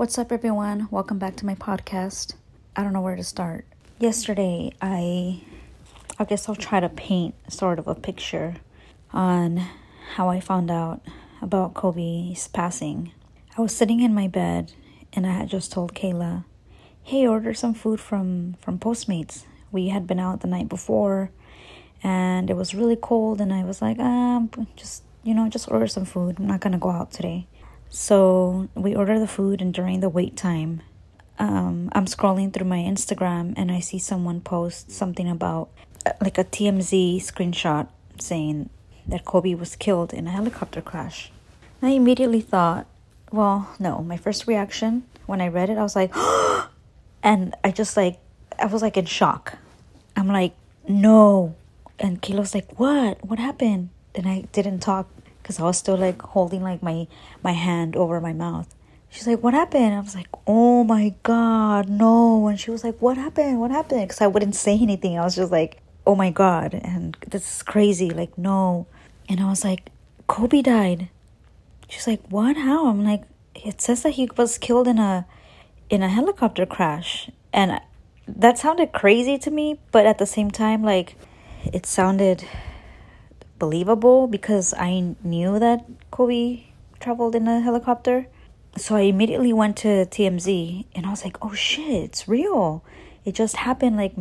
What's up, everyone? Welcome back to my podcast. I don't know where to start. Yesterday, I guess I'll try to paint sort of a picture on how I found out about Kobe's passing. I was sitting in my bed and I had just told Kayla, hey, order some food from Postmates. We had been out the night before and it was really cold and I was like, just order some food. I'm not going to go out today. So we order the food, and during the wait time, I'm scrolling through my Instagram and I see someone post something about like a TMZ screenshot saying that Kobe was killed in a helicopter crash. I immediately thought, my first reaction when I read it, I was like, and I was like in shock. I'm like, no. And Kayla was like, what happened? And I didn't talk because I was still like holding like my hand over my mouth. She's like, what happened? I was like, oh my God, no. And she was like, what happened? Because I wouldn't say anything. I was just like, oh my God. And this is crazy. Like, no. And I was like, Kobe died. She's like, what? How? I'm like, it says that he was killed in a helicopter crash. And that sounded crazy to me. But at the same time, like, it sounded believable because I knew that Kobe traveled in a helicopter. So I immediately went to TMZ and I was like, oh shit, it's real. It just happened like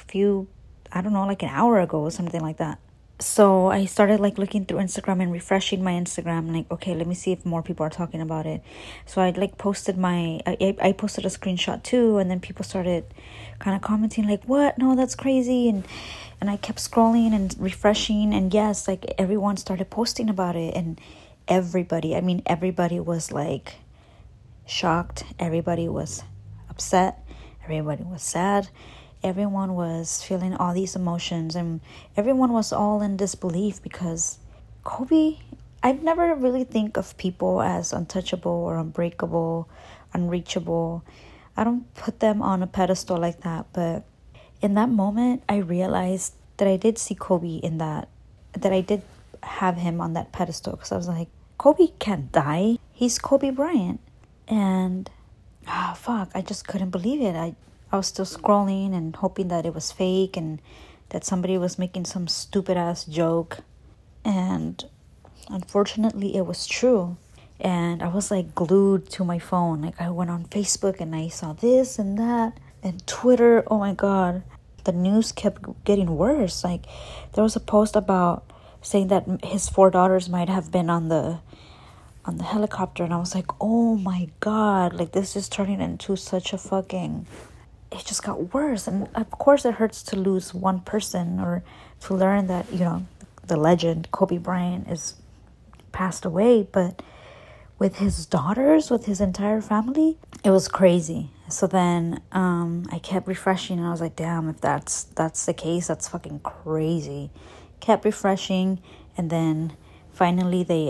like an hour ago or something like that. So I started like looking through Instagram and refreshing my Instagram, like, okay, let me see if more people are talking about it. So I like posted I posted a screenshot too, and then people started kind of commenting like, what? No, that's crazy. And I kept scrolling and refreshing, and yes, like everyone started posting about it, and everybody was like shocked. Everybody was upset. Everybody was sad. Everyone was feeling all these emotions, and everyone was all in disbelief because Kobe, I've never really think of people as untouchable or unbreakable, unreachable. I don't put them on a pedestal like that, but in that moment, I realized that I did see Kobe in that I did have him on that pedestal, because I was like, Kobe can't die. He's Kobe Bryant. And, I just couldn't believe it. I was still scrolling and hoping that it was fake and that somebody was making some stupid ass joke. And unfortunately, it was true. And I was like glued to my phone. Like, I went on Facebook and I saw this and that. And Twitter, oh my God, the news kept getting worse. Like, there was a post about saying that his 4 daughters might have been on the helicopter, and I was like, oh my God, like, this is turning into such a fucking... It just got worse. And of course it hurts to lose one person, or to learn that, the legend Kobe Bryant is passed away, but with his daughters, with his entire family, it was crazy. So then I kept refreshing and I was like, damn, if that's the case, that's fucking crazy. Kept refreshing, and then finally they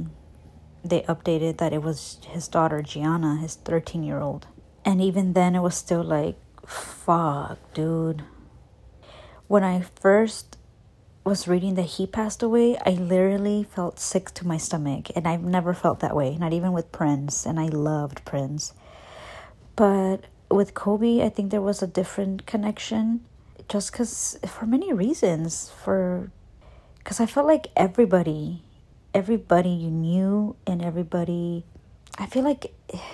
updated that it was his daughter Gianna, his 13-year-old. And even then it was still like, fuck, dude. When I first was reading that he passed away, I literally felt sick to my stomach, and I've never felt that way, not even with Prince, and I loved Prince. But with Kobe, I think there was a different connection, just for many reasons. Because I felt like everybody you knew, and everybody, I feel like,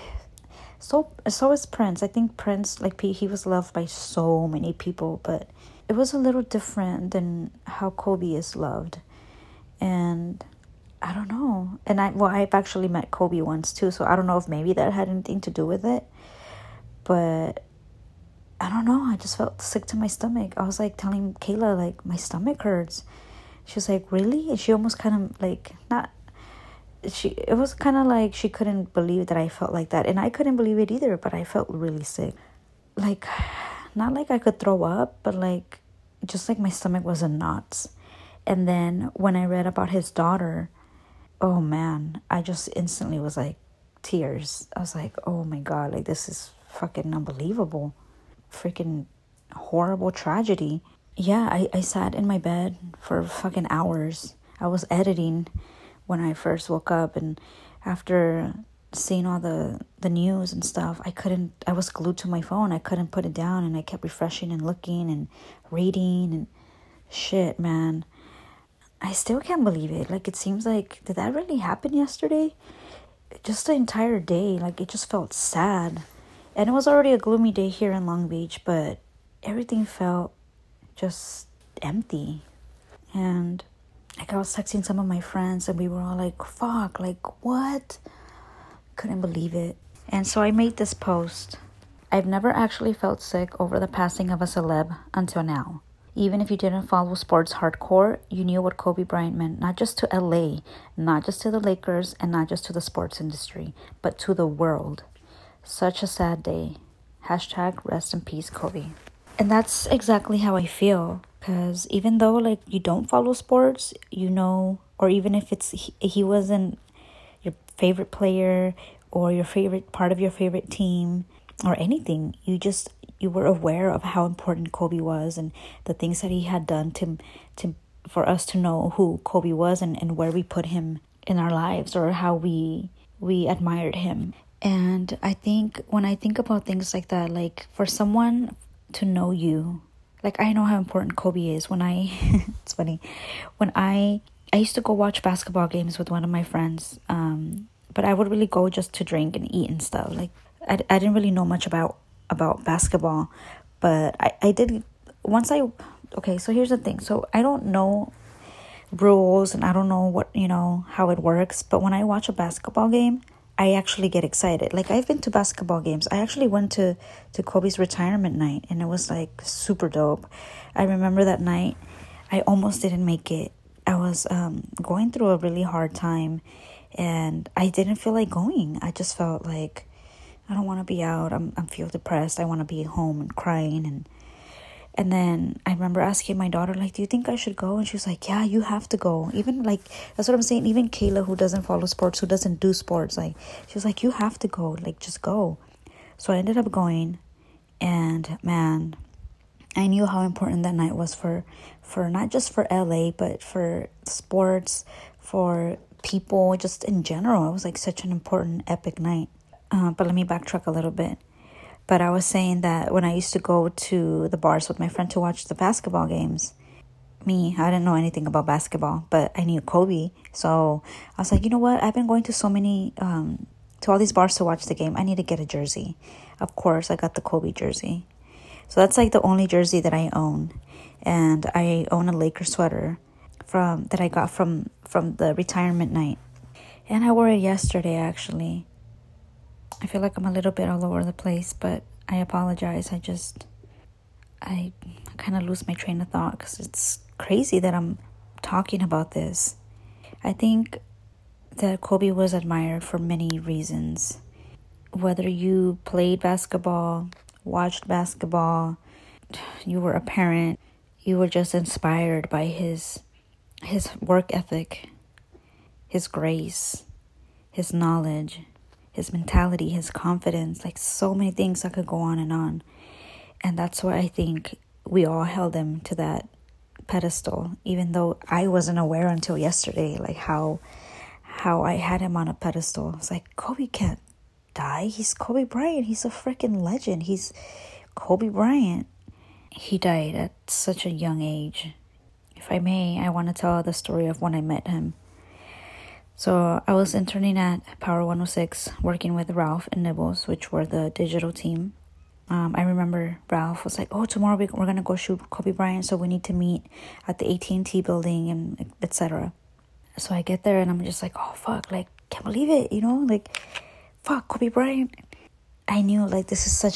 so is Prince. I think Prince, like, he was loved by so many people, but it was a little different than how Kobe is loved. And I don't know. And I've actually met Kobe once too, so I don't know if maybe that had anything to do with it. But I don't know. I just felt sick to my stomach. I was like telling Kayla, like, my stomach hurts. She was like, really? And she almost kind of like, it was kind of like she couldn't believe that I felt like that. And I couldn't believe it either, but I felt really sick. Like, not like I could throw up, but like, just like my stomach was in knots. And then when I read about his daughter, oh man, I just instantly was like, tears. I was like, oh my God, like, this is fucking unbelievable. Freaking horrible tragedy. Yeah, I sat in my bed for fucking hours. I was editing when I first woke up, and after seeing all the news and stuff, I was glued to my phone. I couldn't put it down, and I kept refreshing and looking and reading and shit, man. I still can't believe it. Like, it seems like, did that really happen yesterday? Just the entire day, like, it just felt sad. And it was already a gloomy day here in Long Beach, but everything felt just empty. And like, I was texting some of my friends, and we were all like, fuck, like, what? Couldn't believe it. And so I made this post. I've never actually felt sick over the passing of a celeb until now. Even if you didn't follow sports hardcore, you knew what Kobe Bryant meant, not just to LA, not just to the Lakers, and not just to the sports industry, but to the world. Such a sad day. Hashtag rest in peace, Kobe. And that's exactly how I feel. Because even though, like, you don't follow sports, you know, or even if he wasn't your favorite player or your favorite part of your favorite team or anything, you were aware of how important Kobe was and the things that he had done to for us to know who Kobe was and where we put him in our lives, or how we admired him. And I think when I think about things like that, like, for someone to know you, like, I know how important Kobe is. When it's funny, when I used to go watch basketball games with one of my friends, but I would really go just to drink and eat and stuff. Like, I didn't really know much about basketball, but I did once okay, so here's the thing. So I don't know rules, and I don't know what, how it works, but when I watch a basketball game, I actually get excited. Like, I've been to basketball games. I actually went to Kobe's retirement night, and it was like super dope. I remember that night, I almost didn't make it. I was going through a really hard time, and I didn't feel like going. I just felt like, I don't want to be out. I feel depressed. I want to be home and crying. And then I remember asking my daughter, like, do you think I should go? And she was like, yeah, you have to go. Even, like, that's what I'm saying. Even Kayla, who doesn't follow sports, who doesn't do sports, like, she was like, you have to go. Like, just go. So I ended up going. And, man, I knew how important that night was for not just for LA, but for sports, for people, just in general. It was, like, such an important, epic night. But let me backtrack a little bit. But I was saying that when I used to go to the bars with my friend to watch the basketball games, I didn't know anything about basketball, but I knew Kobe. So I was like, you know what? I've been going to so many, to all these bars to watch the game. I need to get a jersey. Of course, I got the Kobe jersey. So that's like the only jersey that I own. And I own a Lakers sweater that I got from the retirement night. And I wore it yesterday, actually. I feel like I'm a little bit all over the place, but I apologize. I kind of lose my train of thought because it's crazy that I'm talking about this. I think that Kobe was admired for many reasons. Whether you played basketball, watched basketball, you were a parent, you were just inspired by his work ethic, his grace, his knowledge, his mentality, his confidence, like so many things that could go on. And that's why I think we all held him to that pedestal, even though I wasn't aware until yesterday, like how I had him on a pedestal. It's like, Kobe can't die. He's Kobe Bryant. He's a freaking legend. He's Kobe Bryant. He died at such a young age. If I may, I want to tell the story of when I met him. So I was interning at Power 106, working with Ralph and Nibbles, which were the digital team. I remember Ralph was like, oh, tomorrow we're going to go shoot Kobe Bryant, so we need to meet at the AT&T building, and etc. So I get there, and I'm just like, oh, fuck, like, can't believe it, like, fuck, Kobe Bryant. I knew, like, this is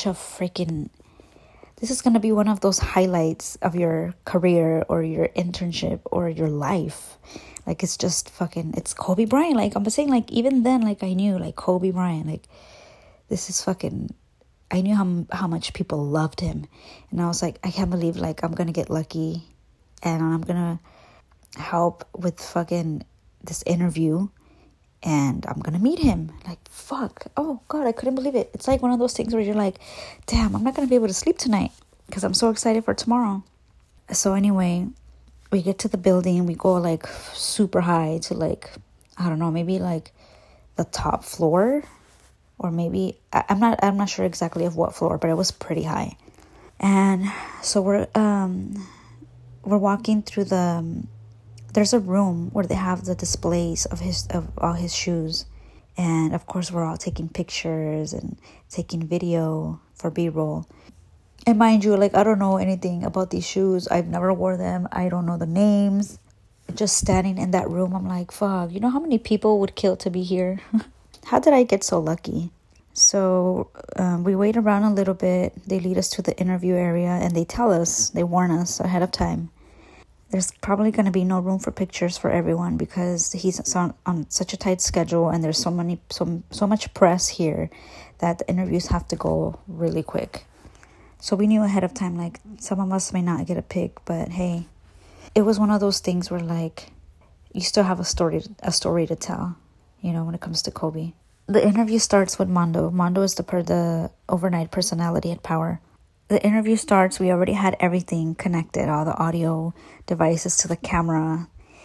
going to be one of those highlights of your career or your internship or your life. Like, it's just it's Kobe Bryant. Like, I'm saying, like, even then, like, I knew, like, Kobe Bryant, like, this is I knew how much people loved him. And I was like, I can't believe, like, I'm going to get lucky and I'm going to help with this interview and I'm going to meet him. Like, fuck. Oh, God, I couldn't believe it. It's like one of those things where you're like, damn, I'm not going to be able to sleep tonight because I'm so excited for tomorrow. So anyway, we get to the building, we go, like, super high to, like, I don't know, maybe, like, the top floor. or maybe I'm not sure exactly of what floor, but it was pretty high. And so we're walking through there's a room where they have the displays of all his shoes. And of course, we're all taking pictures and taking video for B-roll. And mind you, like, I don't know anything about these shoes. I've never wore them. I don't know the names. Just standing in that room, I'm like, fuck, you know how many people would kill to be here? How did I get so lucky? So we wait around a little bit. They lead us to the interview area, and they warn us ahead of time. There's probably going to be no room for pictures for everyone because he's on such a tight schedule, and there's so much press here that the interviews have to go really quick. So we knew ahead of time, like, some of us may not get a pic, but hey, it was one of those things where, like, you still have a story to tell, you know, when it comes to Kobe. The interview starts with Mondo. Mondo is the overnight personality at Power. The interview starts, we already had everything connected, all the audio devices to the camera.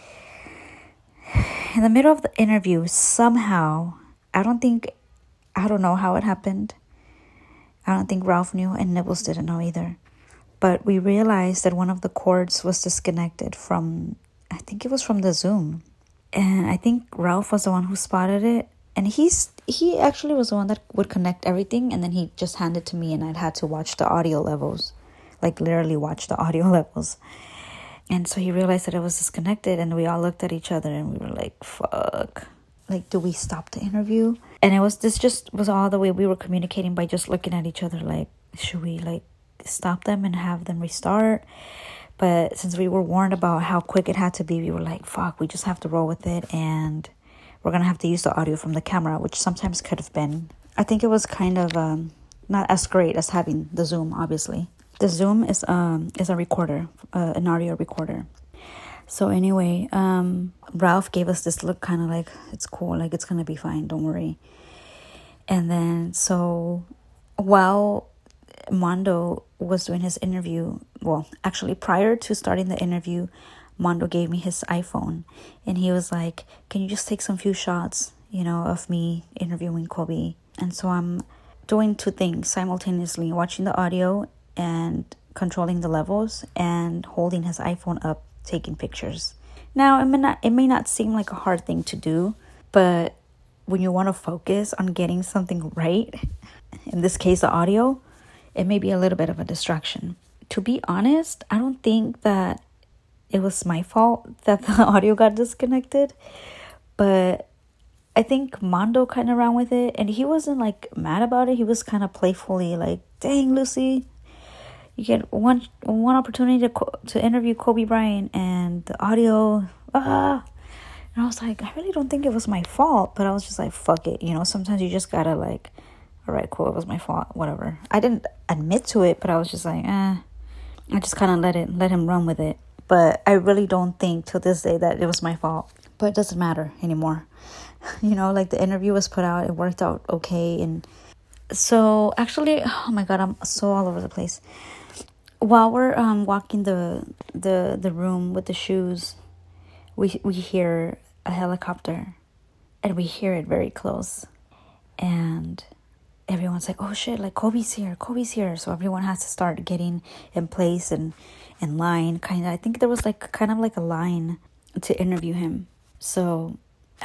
In the middle of the interview, somehow, I don't know how it happened. I don't think Ralph knew, and Nibbles didn't know either. But we realized that one of the cords was disconnected from, I think it was from the Zoom. And I think Ralph was the one who spotted it. And he actually was the one that would connect everything, and then he just handed it to me, and I'd had to watch the audio levels, like literally watch the audio levels. And so he realized that it was disconnected, and we all looked at each other, and we were like, fuck. Like, do we stop the interview? And this just was all the way we were communicating by just looking at each other, like, should we, like, stop them and have them restart? But since we were warned about how quick it had to be, we were like, fuck, we just have to roll with it, and we're going to have to use the audio from the camera, which sometimes could have been. I think it was kind of not as great as having the Zoom, obviously. The Zoom is a recorder, an audio recorder. So anyway, Ralph gave us this look, kind of like, it's cool, like, it's going to be fine, don't worry. And then, so while Mondo was doing his interview, well, actually prior to starting the interview, Mondo gave me his iPhone, and he was like, can you just take some few shots, you know, of me interviewing Kobe? And so I'm doing two things simultaneously, watching the audio and controlling the levels, and holding his iPhone up, taking pictures. Now, it may not seem like a hard thing to do, but when you want to focus on getting something right, in this case, the audio, it may be a little bit of a distraction. To be honest, I don't think that it was my fault that the audio got disconnected, but I think Mondo kind of ran with it, and he wasn't like mad about it. He was kind of playfully like, dang, Lucy, you get one opportunity to interview Kobe Bryant, and the audio, And I was like, I really don't think it was my fault, but I was just like, fuck it, you know, sometimes you just gotta like, all right, cool, it was my fault, whatever. I didn't admit to it, but I was just like, I just kind of let him run with it. But I really don't think till this day that it was my fault. But it doesn't matter anymore. You know, like, the interview was put out. It worked out okay. And so actually, oh my God, I'm so all over the place. While we're walking the room with the shoes, we hear a helicopter. And we hear it very close. And everyone's like, oh shit, like, Kobe's here. So everyone has to start getting in place and in line, kind of. I think there was like kind of like a line to interview him. So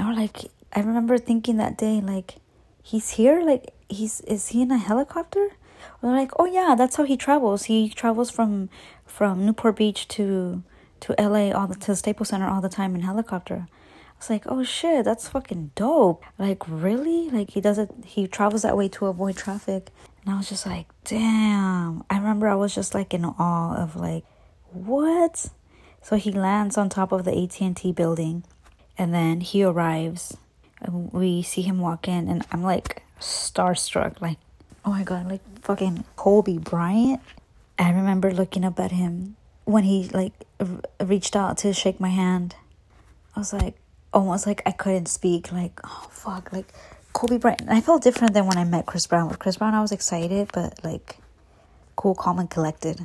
I remember thinking that day, like, he's here, like, is he in a helicopter? They're like, oh yeah, that's how he travels. He travels from Newport Beach to LA to Staples Center all the time in helicopter. I was like, oh shit, that's fucking dope. Like, really? Like, he travels that way to avoid traffic. And I was just like, damn. I remember I was just like in awe of like, what? So he lands on top of the AT&T building, and then he arrives, and we see him walk in, and I'm like starstruck, like, oh my God, like fucking Kobe Bryant. I remember looking up at him when he like reached out to shake my hand. I was like, almost like I couldn't speak, like, oh fuck, like Kobe Bryant. I felt different than when I met Chris Brown. With Chris Brown, I was excited, but like cool, calm, and collected.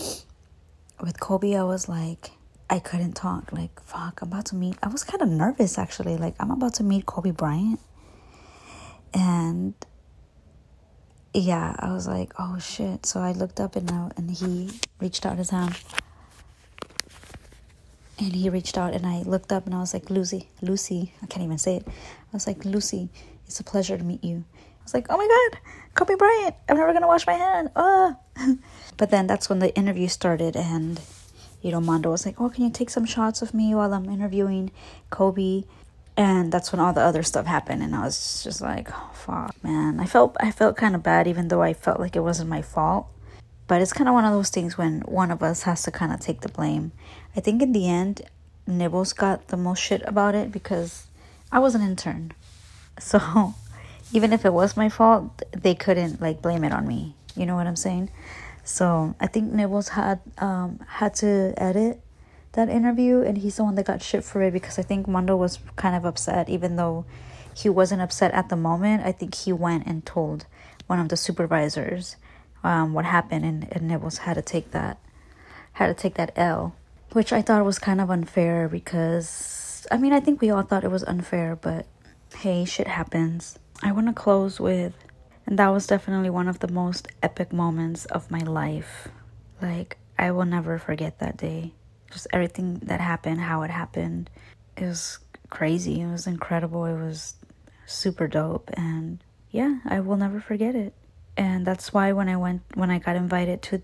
With Kobe, I was like, I couldn't talk. Like, fuck, I was kind of nervous, actually. Like, I'm about to meet Kobe Bryant. And yeah, I was like, oh shit. So I looked up and he reached out his hand. And he reached out and I looked up and I was like, Lucy, I can't even say it. I was like, Lucy, it's a pleasure to meet you. I was like, oh my God, Kobe Bryant, I'm never going to wash my hand. But then that's when the interview started and, Mondo was like, oh, can you take some shots of me while I'm interviewing Kobe? And that's when all the other stuff happened. And I was just like, oh, fuck, man. I felt kind of bad, even though I felt like it wasn't my fault. But it's kind of one of those things when one of us has to kind of take the blame. I think in the end, Nibbles got the most shit about it because I was an intern. So even if it was my fault, they couldn't blame it on me. You know what I'm saying? So I think Nibbles had to edit that interview, and he's the one that got shit for it because I think Mondo was kind of upset, even though he wasn't upset at the moment. I think he went and told one of the supervisors what happened, and Nibbles had to take that L, which I thought was kind of unfair because I think we all thought it was unfair, but hey, shit happens. I want to close with, and that was definitely one of the most epic moments of my life. I will never forget that day. Just everything that happened, how it happened. It was crazy. It was incredible. It was super dope. And yeah, I will never forget it. And that's why when I got invited to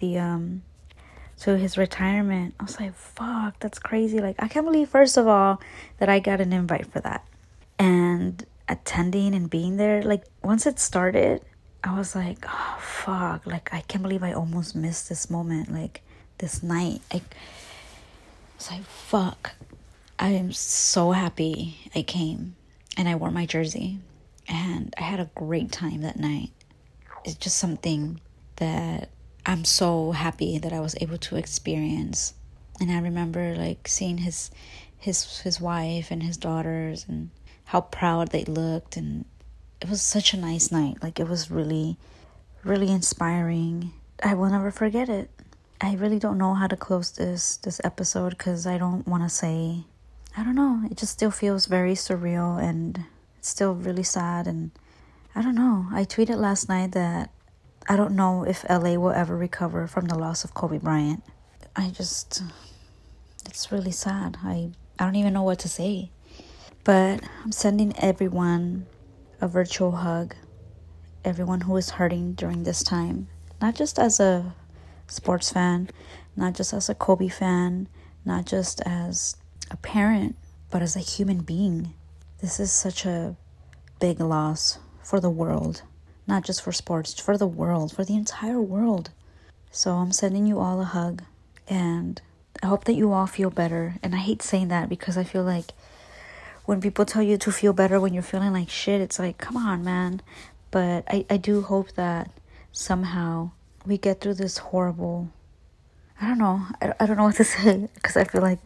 to his retirement, I was like, fuck, that's crazy. I can't believe, first of all, that I got an invite for that. And attending and being there, once it started, I was like, oh, fuck. I can't believe I almost missed this moment, this night. I was like, fuck. I am so happy I came. And I wore my jersey. And I had a great time that night. It's just something that I'm so happy that I was able to experience. And I remember seeing his wife and his daughters and how proud they looked, and it was such a nice night. It was really, really inspiring. I will never forget it. I really don't know how to close this episode because I don't want to say, I don't know. It just still feels very surreal and it's still really sad. And I don't know. I tweeted last night that I don't know if LA will ever recover from the loss of Kobe Bryant. It's really sad. I don't even know what to say. But I'm sending everyone a virtual hug. Everyone who is hurting during this time. Not just as a sports fan, not just as a Kobe fan, not just as a parent, but as a human being. This is such a big loss for the world. Not just for sports, for the world, for the entire world. So I'm sending you all a hug, and I hope that you all feel better. And I hate saying that because I feel like when people tell you to feel better when you're feeling like shit, it's like, come on, man. But I do hope that somehow we get through this horrible, I don't know. I don't know what to say because I feel like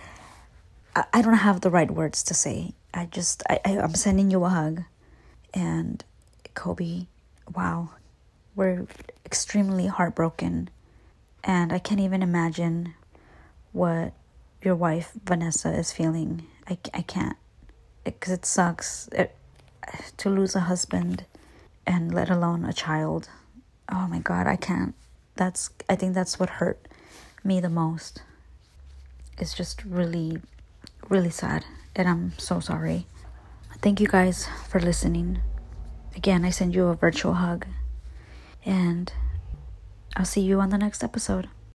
I don't have the right words to say. I'm sending you a hug. And Kobe, wow, we're extremely heartbroken. And I can't even imagine what your wife, Vanessa, is feeling. I can't. Because it sucks to lose a husband and let alone a child. Oh my God, I can't. I think that's what hurt me the most. It's just really, really sad. And I'm so sorry. Thank you guys for listening. Again, I send you a virtual hug. And I'll see you on the next episode.